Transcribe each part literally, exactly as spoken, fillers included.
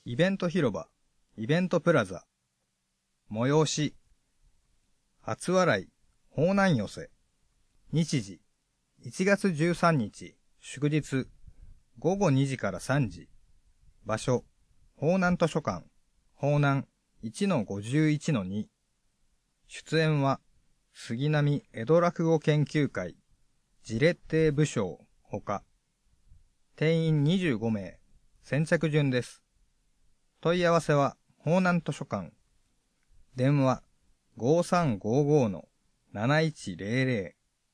イベント広場、イベントプラザ、催し、初笑い、方南寄せ、日時、いちがつじゅうさんにち、祝日、ごごにじからさんじ、場所、方南図書館、方南 いちのごじゅういちのに、出演は、杉並江戸落語研究会、ジレッテ部将、ほか、定員にじゅうごめい、先着順です。問い合わせは、方南図書館。電話、ごさんごごのなないちぜろぜろ。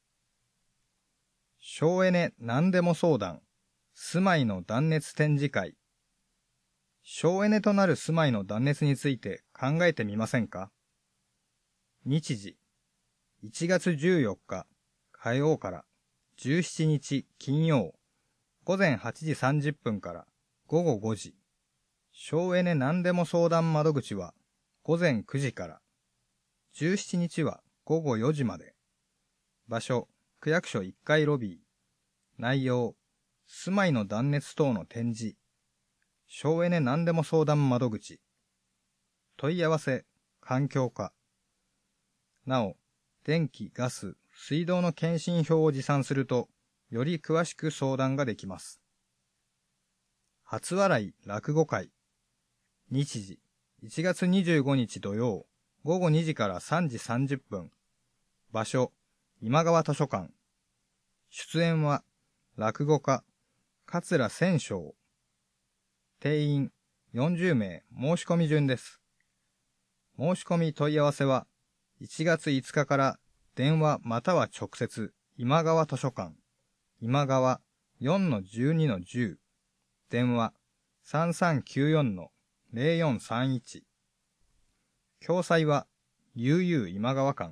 省エネ何でも相談、住まいの断熱展示会。省エネとなる住まいの断熱について考えてみませんか？日時、いちがつじゅうよっか火曜からじゅうしちにち金曜、ごぜんはちじさんじゅっぷんからごごごじ。省エネ何でも相談窓口はごぜんくじから、じゅうしちにちはごごよじまで。場所、区役所いっかいロビー。内容、住まいの断熱等の展示。省エネ何でも相談窓口。問い合わせ、環境課。なお、電気、ガス、水道の検針票を持参すると、より詳しく相談ができます。初笑い落語会。日時、いちがつにじゅうごにち土曜、ごごにじからさんじさんじゅっぷん。場所、今川図書館。出演は、落語家、桂千章。定員よんじゅうめい、申し込み順です。申し込み問い合わせは、いちがついつかから電話または直接、今川図書館。今川 よんのじゅうにのじゅう。電話さんさんきゅうよんのぜろよんさんいち。詳細は、悠々今川館。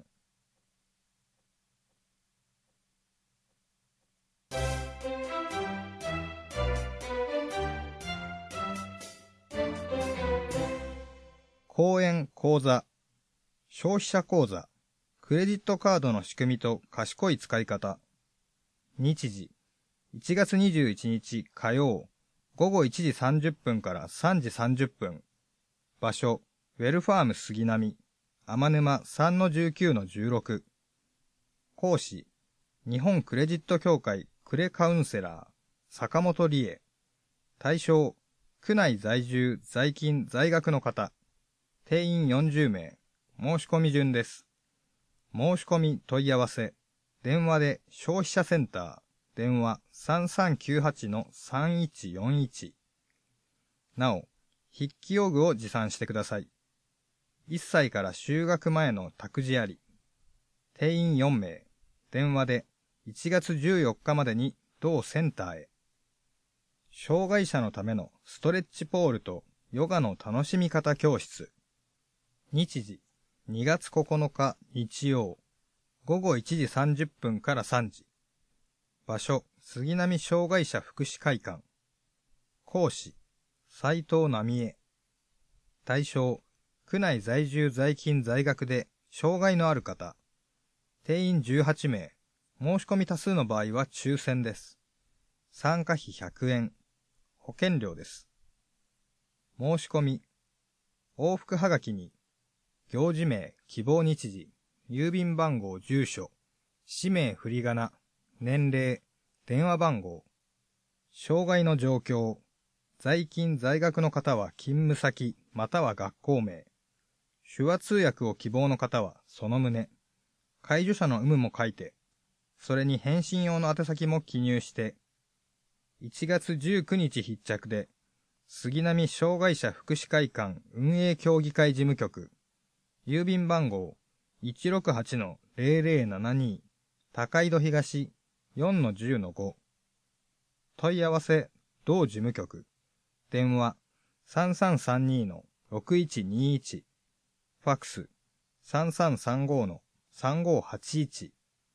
講演講座、消費者講座、クレジットカードの仕組みと賢い使い方。日時、いちがつにじゅういちにち火曜、ごごいちじさんじゅっぷんからさんじさんじゅっぷん。場所、ウェルファーム杉並、天沼 さんのじゅうきゅうのじゅうろく。講師、日本クレジット協会クレカウンセラー、坂本理恵。対象、区内在住、在勤、在学の方。定員よんじゅうめい、申し込み順です。申し込み問い合わせ、電話で消費者センター、電話さんさんきゅうはちのさんいちよんいち。なお、筆記用具を持参してください。いっさいから就学前の託児あり。定員よんめい、電話でいちがつじゅうよっかまでに同センターへ。障害者のためのストレッチポールとヨガの楽しみ方教室。日時、にがつここのか日曜、ごごいちじさんじゅっぷんからさんじ。場所、杉並障害者福祉会館。講師、斉藤奈美恵。対象、区内在住在勤在学で障害のある方。定員じゅうはちめい、申し込み多数の場合は抽選です。参加費ひゃくえん、保険料です。申し込み、往復はがきに、行事名、希望日時、郵便番号、住所、氏名、振り仮名、年齢、電話番号、障害の状況、在勤在学の方は勤務先または学校名、手話通訳を希望の方はその旨、介助者の有無も書いて、それに返信用の宛先も記入して、いちがつじゅうくにち必着で、杉並障害者福祉会館運営協議会事務局、郵便番号 いちろくはちのぜろぜろななに、高井戸東 よんのじゅうのご。問い合わせ、同事務局。電話さんさんさんにのろくいちにいち。ファックスさんさんさんごのさんごはちいち。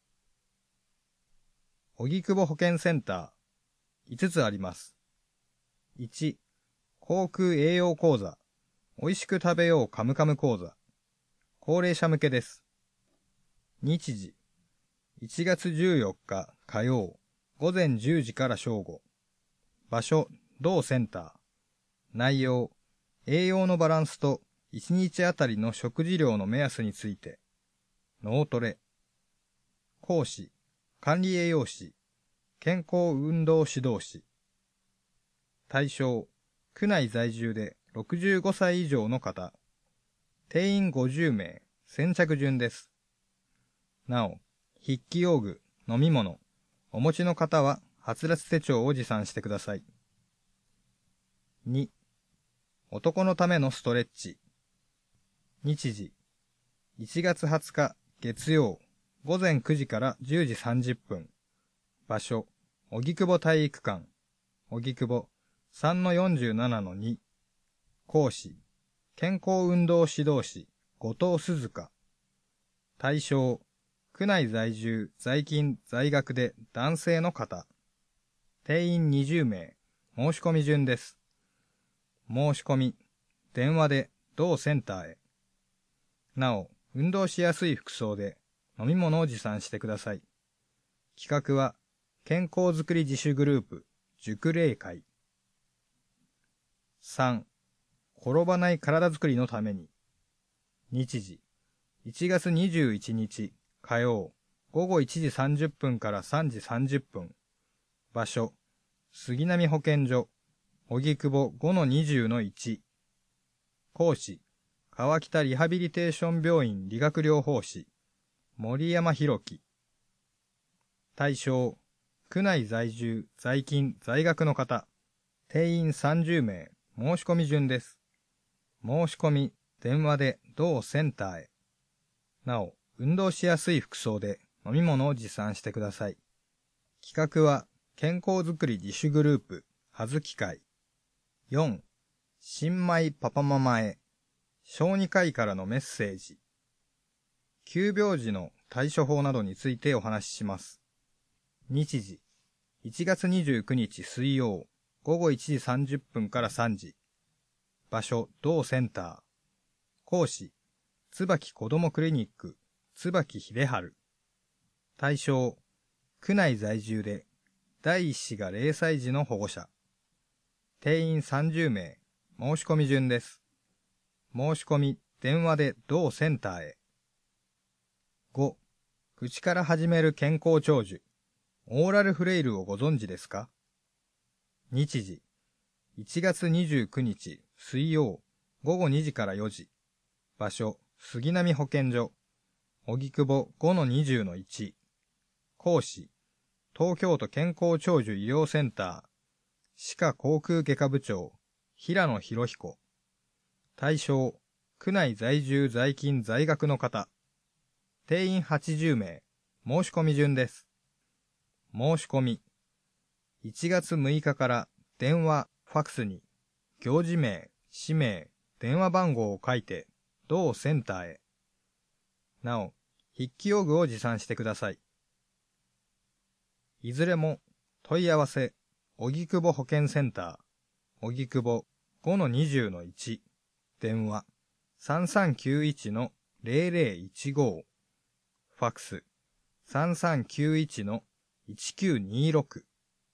荻窪保健センター、いつつあります。いち、航空栄養講座、おいしく食べようカムカム講座。高齢者向けです。日時、いちがつじゅうよっか火曜、ごぜんじゅうじから正午。場所、同センター。内容、 栄養のバランスといちにちあたりの食事量の目安について。脳トレ。講師、管理栄養士、健康運動指導士。対象、区内在住でろくじゅうごさい以上の方。定員ごじゅうめい、先着順です。なお、筆記用具、飲み物、お持ちの方は、はつらつ手帳を持参してください。に、男のためのストレッチ。日時、いちがつはつか月曜、ごぜんくじからじゅうじさんじゅっぷん。場所、荻窪体育館、荻窪 さんのよんじゅうななのに。講師、健康運動指導士、後藤鈴香。対象、区内在住、在勤、在学で男性の方。定員にじゅうめい、申し込み順です。申し込み、電話で同センターへ。なお、運動しやすい服装で飲み物を持参してください。企画は、健康づくり自主グループ、熟齢会。さん、転ばない体づくりのために。日時、いちがつにじゅういちにち火曜、ごごいちじさんじゅっぷんからさんじさんじゅっぷん。場所、杉並保健所、荻窪 ごのにじゅうのいち。講師、川北リハビリテーション病院理学療法士、森山博樹。対象、区内在住、在勤、在学の方。定員さんじゅうめい、申し込み順です。申し込み、電話で同センターへ。なお、運動しやすい服装で飲み物を持参してください。企画は、健康づくり自主グループ、はずき会。よん、新米パパママへ、小児科医からのメッセージ。急病時の対処法などについてお話しします。日時、いちがつにじゅうくにち水曜、ごごいちじさんじゅっぷんからさんじ。場所、同センター。講師、椿子どもクリニック、椿秀治。対象、区内在住で、第一子がれいさい児の保護者。定員さんじゅうめい、申し込み順です。申し込み、電話で同センターへ。ご、口から始める健康長寿。オーラルフレイルをご存知ですか？日時、いちがつにじゅうくにち水曜、ごごにじからよじ。場所、杉並保健所、荻窪 ごのにじゅうのいち。講師、東京都健康長寿医療センター、歯科口腔外科部長、平野博彦。対象、区内在住在勤在学の方。定員はちじゅうめい、申し込み順です。申し込み。いちがつむいかから電話、ファクスに、行事名、氏名、電話番号を書いて、同センターへ。なお、筆記用具を持参してください。いずれも、問い合わせ、荻窪保健センター、荻窪 ごのにじゅうのいち、電話、さんさんきゅういちのぜろぜろいちご、ファクス、さんさんきゅういちのいちきゅうにろく。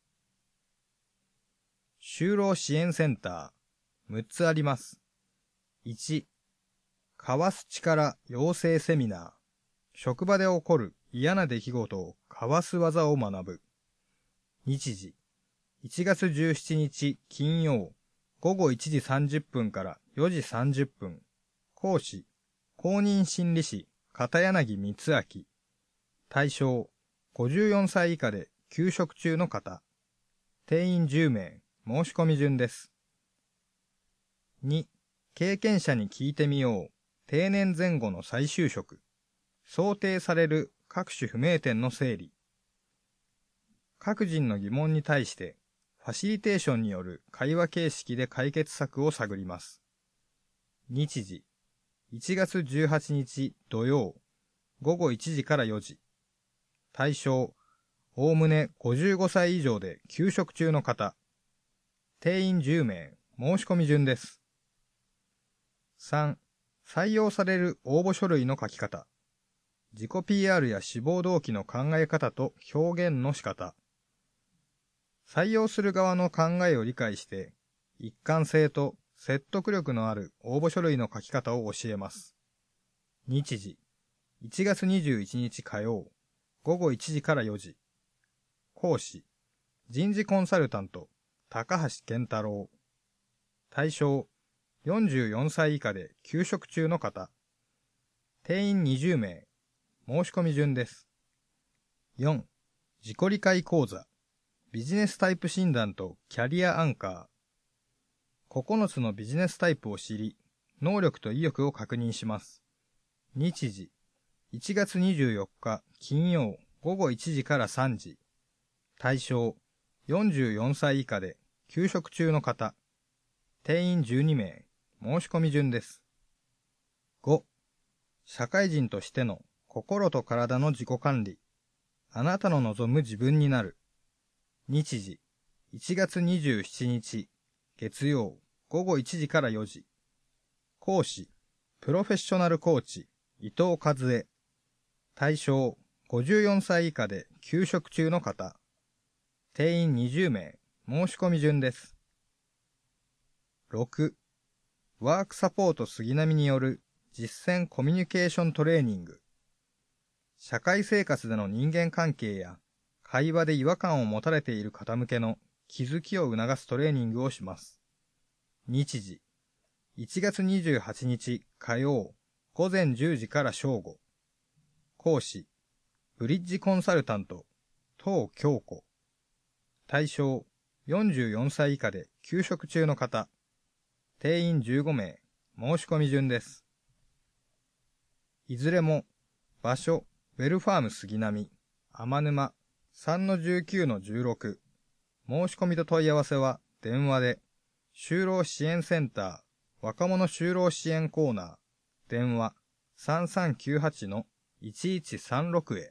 就労支援センター、むっつあります。いち、かわす力養成セミナー。職場で起こる嫌な出来事をかわす技を学ぶ。日時、いちがつじゅうしちにち金曜、ごごいちじさんじゅっぷんからよじさんじゅっぷん。講師、公認心理師、片柳光明。対象、ごじゅうよんさい以下で休職中の方。定員じゅうめい、申し込み順です。に、経験者に聞いてみよう。定年前後の再就職。想定される各種不明点の整理。各人の疑問に対して、ファシリテーションによる会話形式で解決策を探ります。日時、いちがつじゅうはちにち土曜、ごごいちじからよじ。対象、おおむねごじゅうごさい以上で休職中の方。定員じゅうめい、申し込み順です。さん、採用される応募書類の書き方。自己 ピーアール や志望動機の考え方と表現の仕方。採用する側の考えを理解して、一貫性と説得力のある応募書類の書き方を教えます。日時、いちがつにじゅういちにち火曜、ごごいちじからよじ。講師、人事コンサルタント、高橋健太郎。対象、よんじゅうよんさい以下で休職中の方。定員にじゅうめい。申し込み順です。よん. 自己理解講座。ビジネスタイプ診断とキャリアアンカー。ここのつのビジネスタイプを知り、能力と意欲を確認します。日時、いちがつにじゅうよっか金曜ごごいちじからさんじ。対象、よんじゅうよんさい以下で休職中の方。定員じゅうにめい。申し込み順です。ご. 社会人としての心と体の自己管理。あなたの望む自分になる。日時、いちがつにじゅうしちにち月曜ごごいちじからよじ。講師、プロフェッショナルコーチ、伊藤和恵。対象、ごじゅうよんさい以下で休職中の方。定員にじゅうめい。申し込み順です。ろく. ワークサポート杉並による実践コミュニケーショントレーニング。社会生活での人間関係や会話で違和感を持たれている方向けの気づきを促すトレーニングをします。日時、いちがつにじゅうはちにち火曜ごぜんじゅうじから正午。講師、ブリッジコンサルタント、東京子。対象、よんじゅうよんさい以下で休職中の方。定員じゅうごめい。申し込み順です。いずれも、場所、ウェルファーム杉並、天沼 さんのじゅうきゅうのじゅうろく。申し込みと問い合わせは電話で、就労支援センター、若者就労支援コーナー、電話 さんさんきゅうはちのいちいちさんろく へ。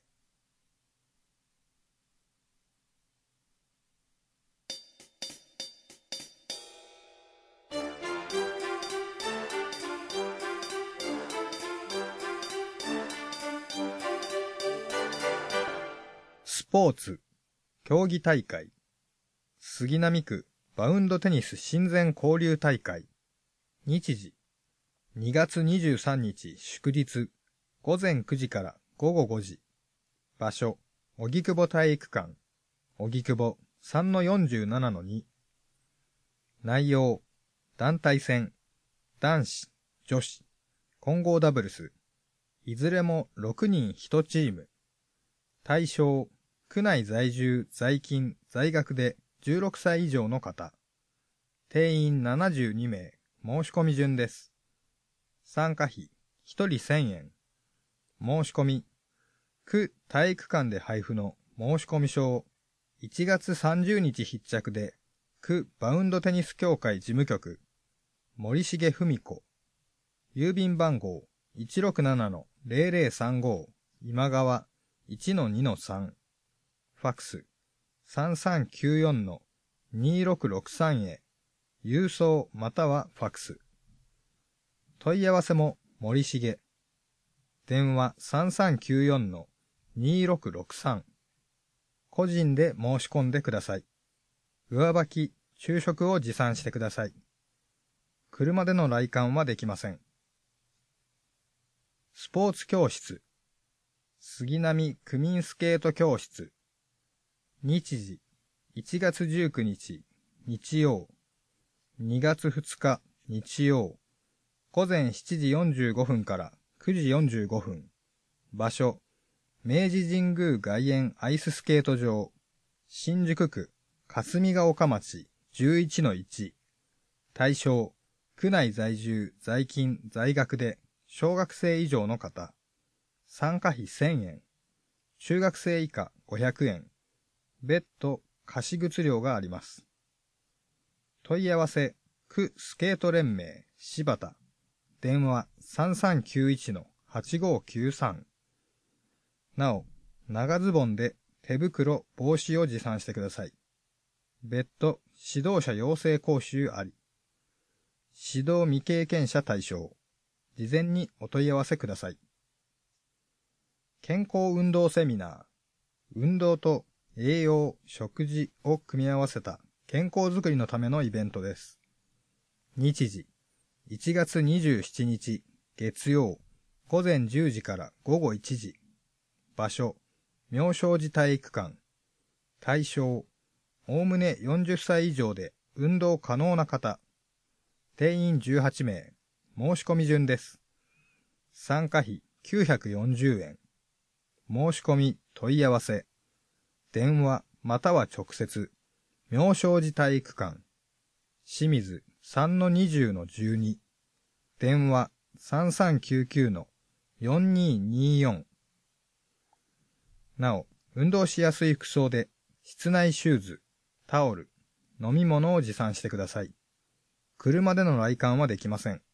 スポーツ、競技大会。杉並区バウンドテニス親善交流大会。日時、にがつにじゅうさんにち祝日、ごぜんくじからごごごじ。場所、荻窪体育館、荻窪 さんのよんじゅうななのに。内容、団体戦、男子、女子、混合ダブルス、いずれもろくにんいちチーム。対象、区内在住、在勤、在学でじゅうろくさい以上の方。定員ななじゅうにめい。申し込み順です。参加費、ひとりせんえん。申し込み、区体育館で配布の申し込み書をいちがつさんじゅうにち必着で、区バウンドテニス協会事務局、森重文子。郵便番号 いちろくななのぜろぜろさんご 今川 いちのにのさん。ファクス さんさんきゅうよんのにろくろくさん へ。郵送またはファクス。問い合わせも森重。電話 さんさんきゅうよんのにろくろくさん。個人で申し込んでください。上履き、昼食を持参してください。車での来館はできません。スポーツ教室。杉並区民スケート教室。日時、いちがつじゅうくにち、日曜。にがつふつか、日曜。ごぜんしちじよんじゅうごふんからくじよんじゅうごふん。場所、明治神宮外苑アイススケート場。新宿区、霞ヶ丘町 じゅういちのいち。対象、区内在住、在勤、在学で小学生以上の方。参加費せんえん。中学生以下ごひゃくえん。別途貸靴料があります。問い合わせ、区スケート連盟柴田。電話 さんさんきゅういちのはちごきゅうさん。なお、長ズボンで手袋、帽子を持参してください。別途、指導者養成講習あり。指導未経験者対象。事前にお問い合わせください。健康運動セミナー。運動と栄養、食事を組み合わせた健康づくりのためのイベントです。 日時、いちがつにじゅうしちにち、月曜、午前じゅうじから午後いちじ。場所、妙正寺体育館。対象、おおむねよんじゅっさい以上で運動可能な方。定員じゅうはちめい。申し込み順です。参加費きゅうひゃくよんじゅうえん。申し込み問い合わせ。電話または直接。妙正寺体育館。清水 さんのにじゅうのじゅうに。電話さんさんきゅうきゅうのよんにーにーよん。なお、運動しやすい服装で、室内シューズ、タオル、飲み物を持参してください。車での来館はできません。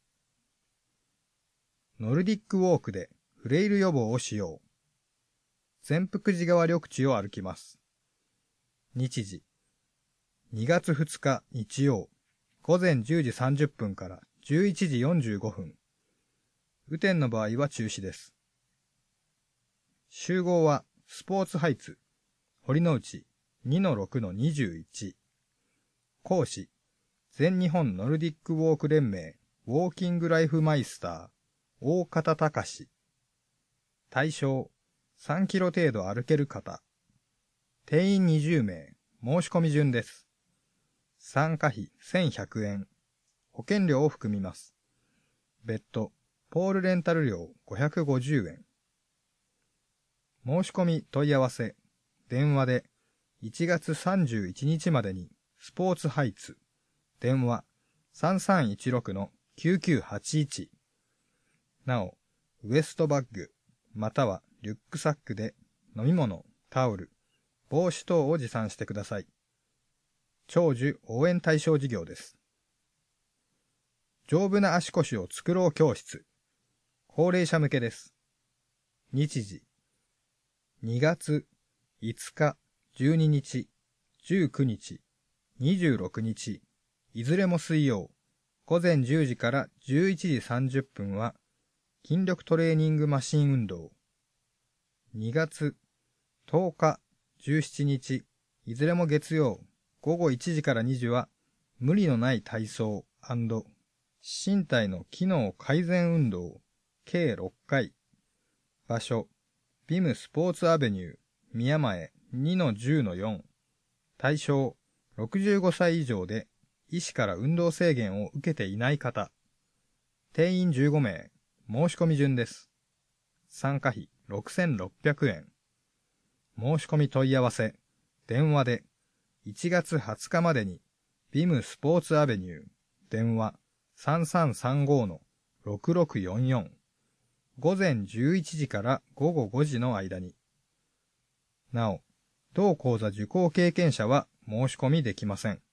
ノルディックウォークでフレイル予防をしよう。善福寺川緑地を歩きます。日時、にがつふつか日曜、午前じゅうじさんじゅっぷんからじゅういちじよんじゅうごふん。雨天の場合は中止です。集合はスポーツハイツ、堀之内 にのろくのにじゅういち。講師、全日本ノルディックウォーク連盟ウォーキングライフマイスター、大方隆。対象、さんキロ程度歩ける方。定員にじゅうめい、申し込み順です。参加費せんひゃくえん。保険料を含みます。別途、ポールレンタル料ごひゃくごじゅうえん。申し込み問い合わせ、電話でいちがつさんじゅういちにちまでにスポーツハイツ、電話さんさんいちろくのきゅうきゅうはちいち。なお、ウエストバッグ、またはリュックサックで飲み物、タオル、帽子等を持参してください。長寿応援対象事業です。丈夫な足腰を作ろう教室。高齢者向けです。日時、にがついつか、じゅうににち、じゅうくにち、にじゅうろくにち、いずれも水曜、午前じゅうじからじゅういちじさんじゅっぷんは、筋力トレーニングマシン運動。にがつとおか、じゅうしちにち、いずれも月曜、午後いちじからにじは、無理のない体操&身体の機能改善運動、計ろっかい。場所、ビムスポーツアベニュー、宮前 にのじゅうのよん。対象、ろくじゅうごさい以上で、医師から運動制限を受けていない方。定員じゅうごめい、申し込み順です。参加費ろくせんろっぴゃくえん。申し込み問い合わせ、電話で、いちがつはつかまでに、ビムスポーツアベニュー、電話さんさんさんごのろくろくよんよん。午前じゅういちじから午後ごじの間に。なお、同講座受講経験者は申し込みできません。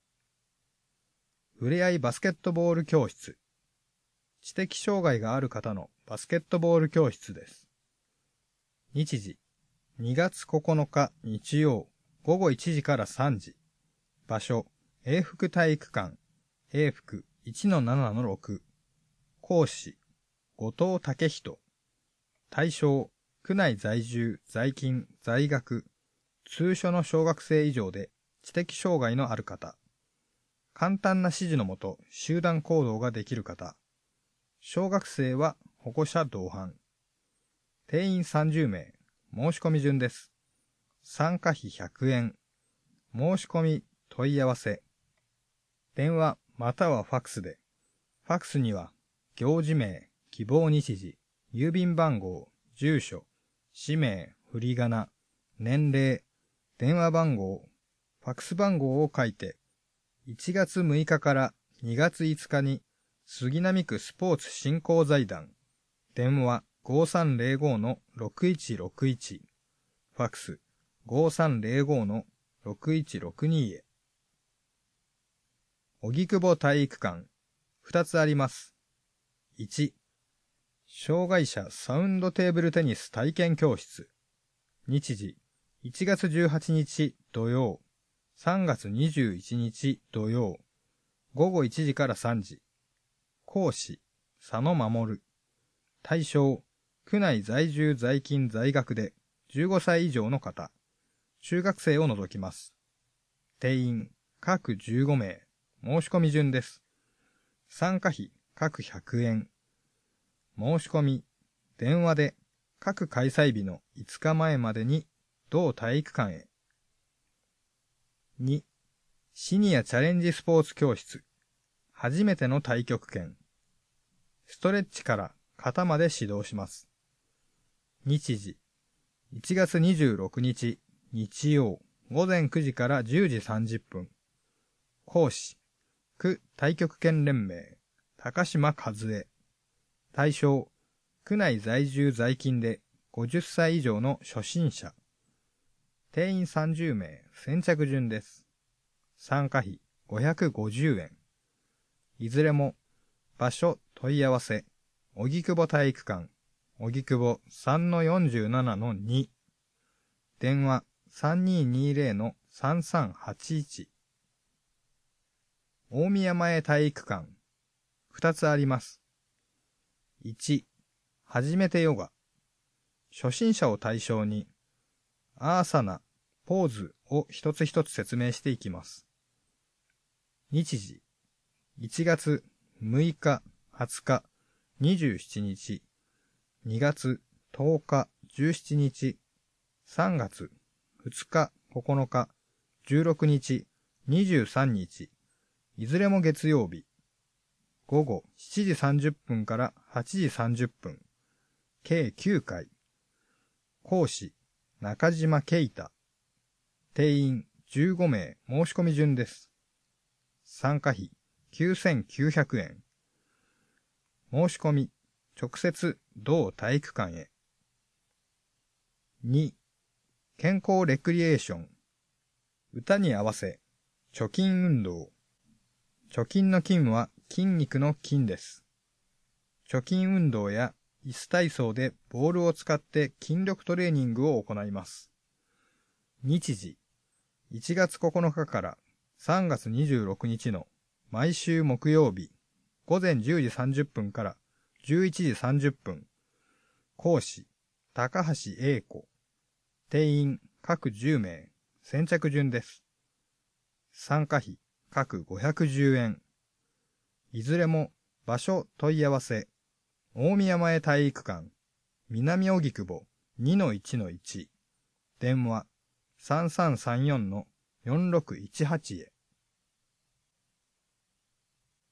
ふれあいバスケットボール教室。知的障害がある方のバスケットボール教室です。日時、にがつここのか日曜、午後いちじからさんじ。場所、永福体育館、永福 いちのななのろく。講師、後藤武人。対象、区内在住、在勤、在学、通所の小学生以上で知的障害のある方。簡単な指示のもと集団行動ができる方。小学生は保護者同伴。定員さんじゅうめい、申し込み順です。参加費ひゃくえん。申し込み、問い合わせ。電話またはファクスで。ファクスには、行事名、希望日時、郵便番号、住所、氏名、振り仮名、年齢、電話番号、ファクス番号を書いて、いちがつむいかからにがついつかに杉並区スポーツ振興財団、電話ごさんぜろごのろくいちろくいち、ファクスごさんぜろごのろくいちろくにへ。荻窪体育館、ふたつあります。いち、障害者サウンドテーブルテニス体験教室。日時、いちがつじゅうはちにち土曜、さんがつにじゅういちにち土曜、午後いちじからさんじ。講師、佐野守。対象、区内在住在勤在学でじゅうごさい以上の方。中学生を除きます。定員、各じゅうごめい。申し込み順です。 参加費各ひゃくえん。申し込み、電話で各開催日のいつかまえまでに同体育館へ。に、シニアチャレンジスポーツ教室。初めての太極拳。ストレッチから肩まで指導します。日時、いちがつにじゅうろくにち、日曜、ごぜんくじからじゅうじさんじゅっぷん。講師、区太極拳連盟、高島和恵。対象、区内在住在勤でごじゅっさい以上の初心者。定員さんじゅうめい、先着順です。参加費ごひゃくごじゅうえん。いずれも、場所問い合わせ、荻窪体育館、荻窪 さんのよんじゅうななのに。電話 さんにーにーぜろのさんさんはちいち。大宮前体育館。ふたつあります。いち、初めてヨガ。初心者を対象に、アーサナ、ポーズを一つ一つ説明していきます。日時、いちがつむいか、はつか、にじゅうしちにち、にがつとおか、じゅうしちにち、さんがつふつか、ここのか、じゅうろくにち、にじゅうさんにち、いずれも月曜日。ごごしちじさんじゅっぷんからはちじさんじゅっぷん。計きゅうかい。講師、中島啓太。定員じゅうごめい申し込み順です。参加費きゅうせんきゅうひゃくえん。申し込み、直接同体育館へ。に、健康レクリエーション。歌に合わせ、貯金運動。貯金の筋は筋肉の筋です。貯金運動や椅子体操でボールを使って筋力トレーニングを行います。日時、いちがつここのかからさんがつにじゅうろくにちの毎週木曜日、ごぜんじゅうじさんじゅっぷんからじゅういちじさんじゅっぷん。講師、高橋英子。定員各じゅうめい、先着順です。参加費各ごひゃくじゅうえん。いずれも場所問い合わせ、大宮前体育館、南荻窪 にのいちのいち。電話 さんさんさんよんのよんろくいちはち へ。